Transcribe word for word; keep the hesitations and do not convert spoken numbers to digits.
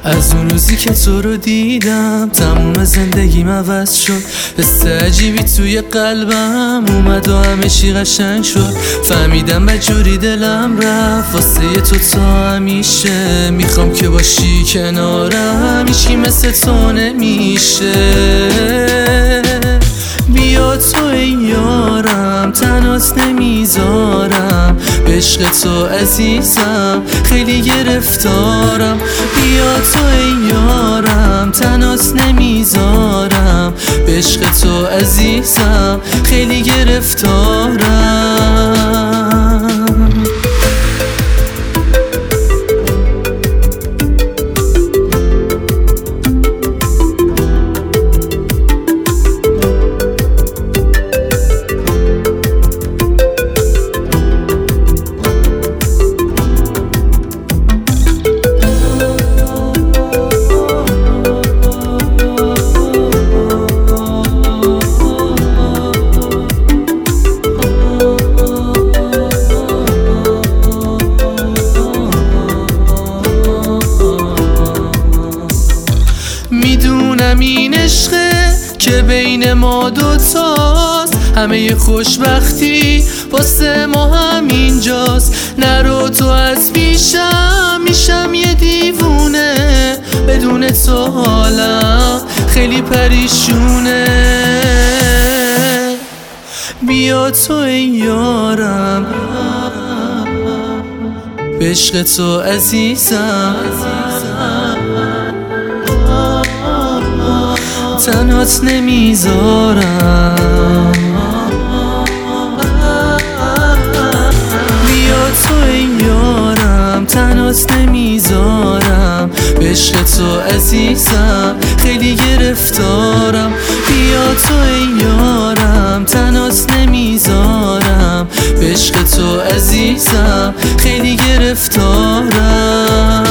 از اون روزی که تو رو دیدم تموم زندگیم عوض شد. حس عجیبی توی قلبم اومد و همه چی قشنگ شد. فهمیدم بجوری دلم رفت واسه تو تا همیشه. میخوام که باشی کنارم، هیچکی مثل تو نمیشه. بیا تو ای یارم، تنهات نمیذارم. به عشق تو عزیزم خیلی گرفتارم. بیا تو ای یارم، تنهات نمیذارم. به عشق تو عزیزم خیلی گرفتارم. میدونم این عشقه که بین ما دوتاست، همه خوشبختی واسه ما همینجاست. نرو تو از پیشم، میشم یه دیوونه. بدون تو حالم خیلی پریشونه. بیا تو ای یارم، به عشق تو عزیزم تنهات نمیذارم. بیا تو ای یارم، تنهات نمیذارم. به عشق تو عزیزم خیلی گرفتارم. بیا تو ای یارم، تنهات نمیذارم. به عشق تو عزیزم خیلی گرفتارم.